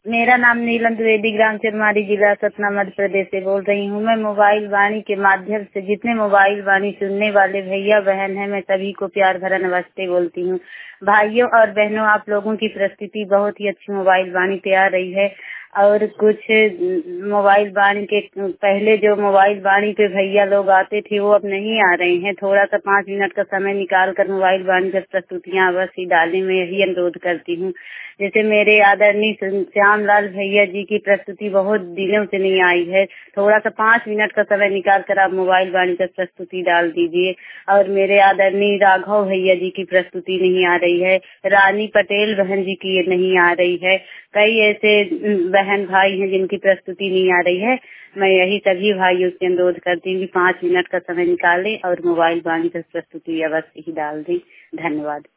मेरा नाम नीलम द्विवेदी, ग्राम चिरमारी, जिला सतना, मध्य प्रदेश से बोल रही हूँ। मैं मोबाइल वाणी के माध्यम से जितने मोबाइल वाणी सुनने वाले भैया बहन हैं, मैं सभी को प्यार भरा नमस्ते बोलती हूँ। भाइयों और बहनों, आप लोगों की प्रस्तुति बहुत ही अच्छी मोबाइल वाणी पे आ रही है। और कुछ मोबाइल वाणी के पहले जो मोबाइल वाणी पे भैया लोग आते थे वो अब नहीं आ रहे हैं। थोड़ा सा 5 मिनट का समय निकाल कर मोबाइल वाणी पर प्रस्तुतियाँ अवश्य डालें, मैं यही अनुरोध करती हूँ। जैसे मेरे आदरणीय श्यामलाल भैया जी की प्रस्तुति बहुत दिनों से नहीं आई है। थोड़ा सा 5 मिनट का समय निकाल कर आप मोबाइल वाणी पर प्रस्तुति डाल दीजिए। और मेरे आदरणीय राघव भैया जी की प्रस्तुति नहीं आ रही है। रानी पटेल बहन जी की नहीं आ रही है। कई ऐसे बहन भाई हैं जिनकी प्रस्तुति नहीं आ रही है। मैं यही सभी भाइयों से अनुरोध करती हूँ कि 5 मिनट का समय निकालें और मोबाइल वाणी पर प्रस्तुति अवश्य ही डाल दें। धन्यवाद।